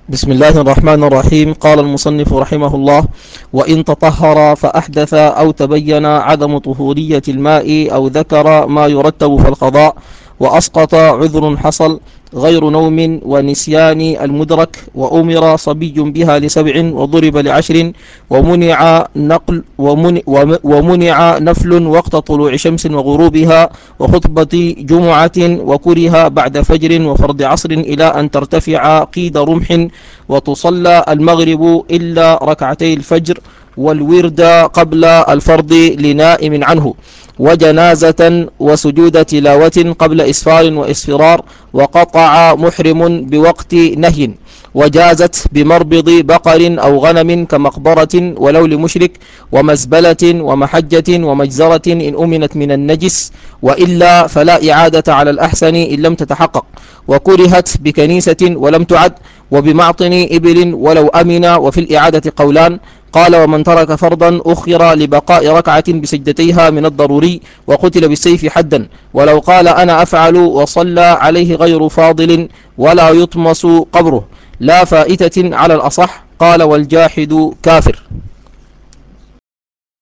بسم الله الرحمن الرحيم. قال المصنف رحمه الله: وإن تطهر فأحدث أو تبين عدم طهورية الماء أو ذكر ما يرتب في القضاء وأسقط عذر حصل غير نوم ونسيان المدرك، وأمر صبي بها ل7 وضرب ل10، ومنع نفل وقت طلوع شمس وغروبها وخطبة جمعة، وكره بعد فجر وفرض عصر إلى أن ترتفع قيد رمح، وتصلى المغرب إلا ركعتي الفجر، والورد قبل الفرض لنائم عنه، وجنازة وسجود تلاوة قبل إسفار وإسفرار، وقطع محرم بوقت نهي، وجازت بمربض بقر أو غنم كمقبرة ولو لمشرك، ومزبلة ومحجة ومجزرة إن أمنت من النجس، وإلا فلا إعادة على الأحسن إن لم تتحقق، وكرهت بكنيسة ولم تعد، وبمعطن إبل ولو أمن، وفي الإعادة قولان. قال: ومن ترك فرضا أخر لبقاء ركعة بسجدتيها من الضروري وقتل بالسيف حدا، ولو قال أنا أفعل وصلى عليه غير فاضل ولا يطمس قبره لا فائتة على الأصح. قال: والجاحد كافر.